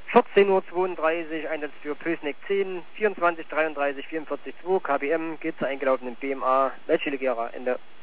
14:32 Uhr, Einsatz für Pösneck 10, 24:33, 44,2 kbm, geht zur eingelaufenen BMA, Weltschilligera, Ende.